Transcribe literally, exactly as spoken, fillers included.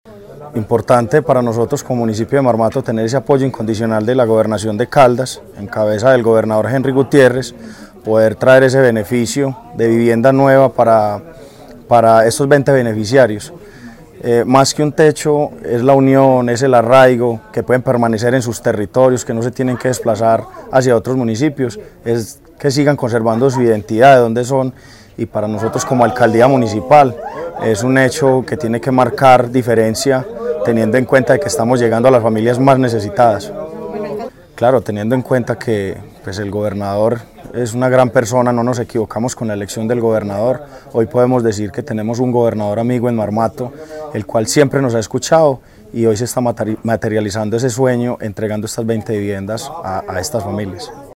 Importante para nosotros como municipio de Marmato tener ese apoyo incondicional de la gobernación de Caldas, en cabeza del gobernador Henry Gutiérrez, poder traer ese beneficio de vivienda nueva para, para estos veinte beneficiarios. Eh, más que un techo, es la unión, es el arraigo, que pueden permanecer en sus territorios, que no se tienen que desplazar hacia otros municipios, es que sigan conservando su identidad, de dónde son, y para nosotros como alcaldía municipal es un hecho que tiene que marcar diferencia, teniendo en cuenta de que estamos llegando a las familias más necesitadas. Claro, teniendo en cuenta que pues, el gobernador es una gran persona, no nos equivocamos con la elección del gobernador. Hoy podemos decir que tenemos un gobernador amigo en Marmato, el cual siempre nos ha escuchado y hoy se está materializando ese sueño, entregando estas veinte viviendas a, a estas familias.